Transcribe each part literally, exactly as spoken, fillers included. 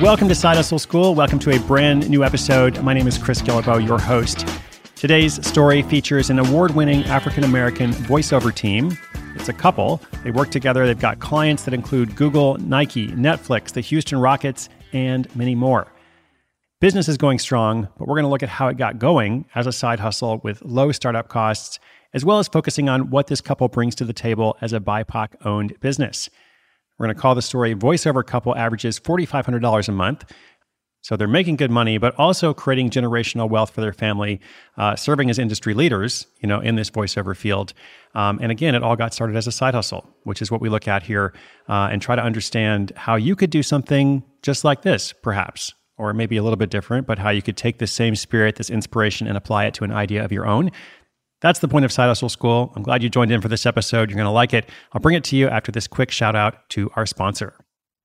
Welcome to Side Hustle School. Welcome to a brand new episode. My name is Chris Guillebeau, your host. Today's story features an award-winning African-American voiceover team. It's a couple. They work together. They've got clients that include Google, Nike, Netflix, the Houston Rockets, and many more. Business is going strong, but we're going to look at how it got going as a side hustle with low startup costs, as well as focusing on what this couple brings to the table as a B I P O C-owned business. We're going to call the story Voiceover Couple Averages four thousand five hundred dollars a month. So they're making good money, but also creating generational wealth for their family, uh, serving as industry leaders, you know, in this voiceover field. Um, and again, it all got started as a side hustle, which is what we look at here, uh, and try to understand how you could do something just like this, perhaps, or maybe a little bit different, but how you could take this same spirit, this inspiration, and apply it to an idea of your own. That's the point of Side Hustle School. I'm glad you joined in for this episode. You're going to like it. I'll bring it to you after this quick shout out to our sponsor.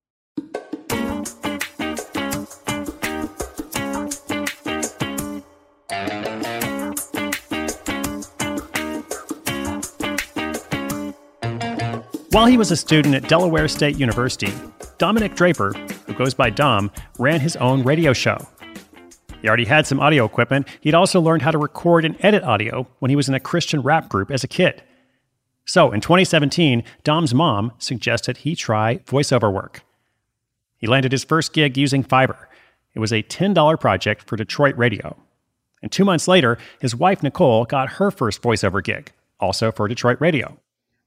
While he was a student at Delaware State University, Dominic Draper, who goes by Dom, ran his own radio show. He already had some audio equipment. He'd also learned how to record and edit audio when he was in a Christian rap group as a kid. So in twenty seventeen, Dom's mom suggested he try voiceover work. He landed his first gig using Fiverr. It was a ten dollars project for Detroit radio. And two months later, his wife Nicole got her first voiceover gig, also for Detroit radio.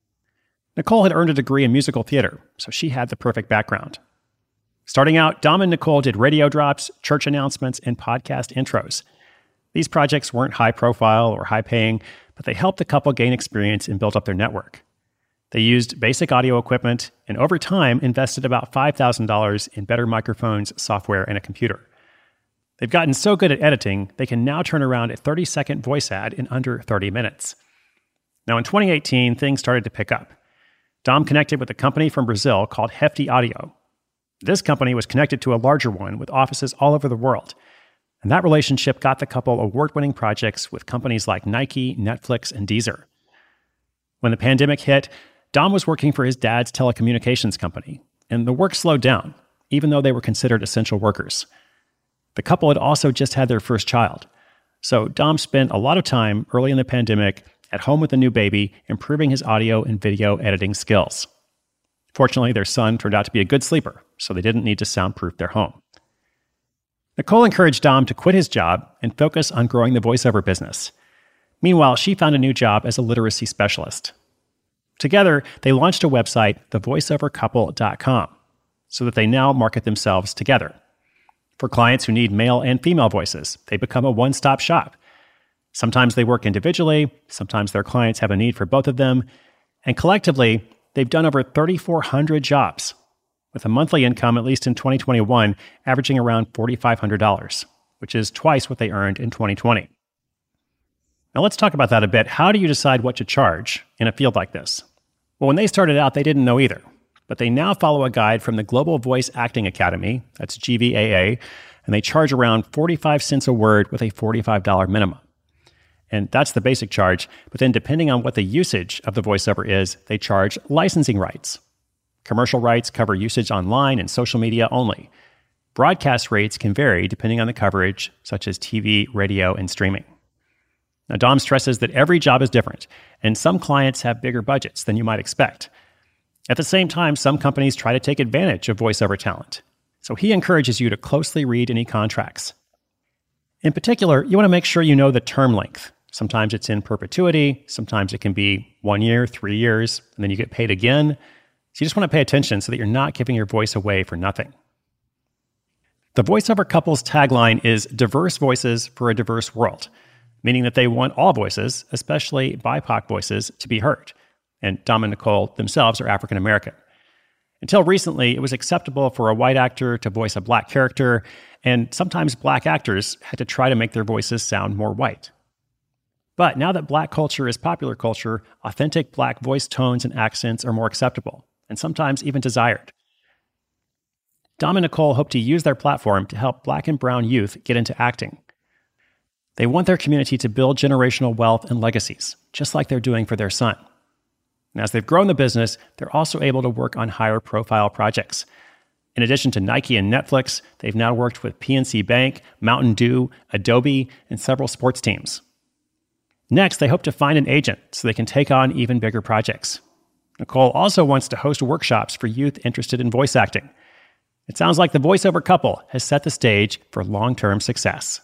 Nicole had earned a degree in musical theater, so she had the perfect background. Starting out, Dom and Nicole did radio drops, church announcements, and podcast intros. These projects weren't high profile or high paying, but they helped the couple gain experience and build up their network. They used basic audio equipment and over time invested about five thousand dollars in better microphones, software, and a computer. They've gotten so good at editing, they can now turn around a thirty-second voice ad in under thirty minutes. Now in twenty eighteen, things started to pick up. Dom connected with a company from Brazil called Hefty Audio. This company was connected to a larger one with offices all over the world. And that relationship got the couple award-winning projects with companies like Nike, Netflix, and Deezer. When the pandemic hit, Dom was working for his dad's telecommunications company, and the work slowed down, even though they were considered essential workers. The couple had also just had their first child. So Dom spent a lot of time early in the pandemic at home with a new baby, improving his audio and video editing skills. Fortunately, their son turned out to be a good sleeper, so they didn't need to soundproof their home. Nicole encouraged Dom to quit his job and focus on growing the voiceover business. Meanwhile, she found a new job as a literacy specialist. Together, they launched a website, the voiceover couple dot com, so that they now market themselves together. For clients who need male and female voices, they become a one-stop shop. Sometimes they work individually, sometimes their clients have a need for both of them, and collectively, they've done over three thousand four hundred jobs, with a monthly income, at least in twenty twenty-one, averaging around four thousand five hundred dollars, which is twice what they earned in twenty twenty. Now let's talk about that a bit. How do you decide what to charge in a field like this? Well, when they started out, they didn't know either, but they now follow a guide from the Global Voice Acting Academy, that's G V A A, and they charge around forty-five cents a word with a forty-five dollars minimum. And that's the basic charge, but then depending on what the usage of the voiceover is, they charge licensing rights. Commercial rights cover usage online and social media only. Broadcast rates can vary depending on the coverage, such as T V, radio, and streaming. Now, Dom stresses that every job is different, and some clients have bigger budgets than you might expect. At the same time, some companies try to take advantage of voiceover talent. So he encourages you to closely read any contracts. In particular, you want to make sure you know the term length. Sometimes it's in perpetuity, sometimes it can be one year, three years, and then you get paid again. So you just want to pay attention so that you're not giving your voice away for nothing. The Voiceover Couple's tagline is diverse voices for a diverse world, meaning that they want all voices, especially B I P O C voices, to be heard. And Dom and Nicole themselves are African American. Until recently, it was acceptable for a white actor to voice a black character, and sometimes black actors had to try to make their voices sound more white. But now that black culture is popular culture, authentic black voice tones and accents are more acceptable, and sometimes even desired. Dom and Nicole hope to use their platform to help black and brown youth get into acting. They want their community to build generational wealth and legacies, just like they're doing for their son. And as they've grown the business, they're also able to work on higher profile projects. In addition to Nike and Netflix, they've now worked with P N C Bank, Mountain Dew, Adobe, and several sports teams. Next, they hope to find an agent so they can take on even bigger projects. Nicole also wants to host workshops for youth interested in voice acting. It sounds like the voiceover couple has set the stage for long-term success.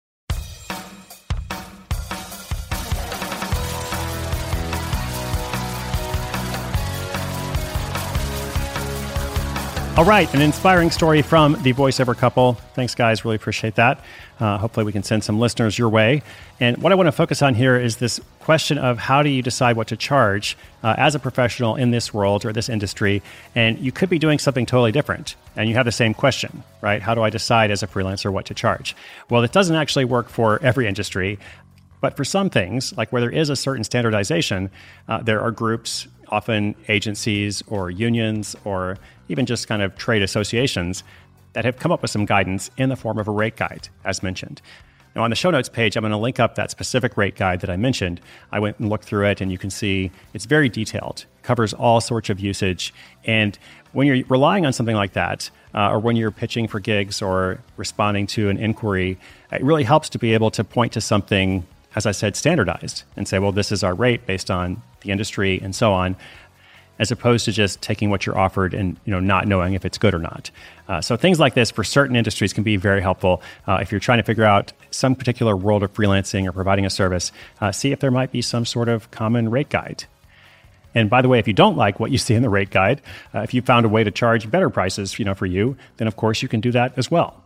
All right, an inspiring story from the voiceover couple. Thanks, guys. Really appreciate that. Uh, hopefully we can send some listeners your way. And what I want to focus on here is this question of how do you decide what to charge uh, as a professional in this world or this industry? And you could be doing something totally different. And you have the same question, right? How do I decide as a freelancer what to charge? Well, it doesn't actually work for every industry. But for some things, like where there is a certain standardization, uh, there are groups, often agencies or unions or even just kind of trade associations that have come up with some guidance in the form of a rate guide, as mentioned. Now, on the show notes page, I'm going to link up that specific rate guide that I mentioned. I went and looked through it, and you can see it's very detailed. It covers all sorts of usage. And when you're relying on something like that, uh, or when you're pitching for gigs or responding to an inquiry, it really helps to be able to point to something, as I said, standardized and say, well, this is our rate based on the industry and so on, as opposed to just taking what you're offered and you know not knowing if it's good or not. Uh, so things like this for certain industries can be very helpful. Uh, if you're trying to figure out some particular world of freelancing or providing a service, uh, see if there might be some sort of common rate guide. And by the way, if you don't like what you see in the rate guide, uh, if you found a way to charge better prices you know, for you, then of course you can do that as well.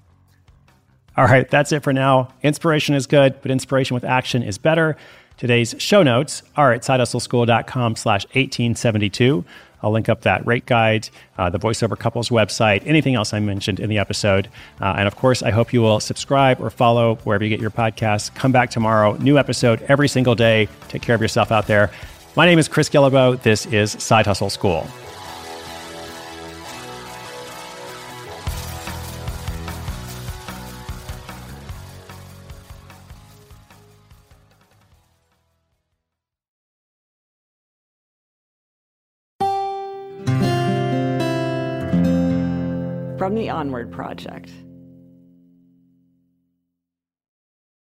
All right, that's it for now. Inspiration is good, but inspiration with action is better. Today's show notes are at sidehustleschool.com slash 1872. I'll link up that rate guide, uh, the voiceover couples website, anything else I mentioned in the episode. Uh, and of course, I hope you will subscribe or follow wherever you get your podcasts. Come back tomorrow. New episode every single day. Take care of yourself out there. My name is Chris Guillebeau. This is Side Hustle School. From the Onward Project.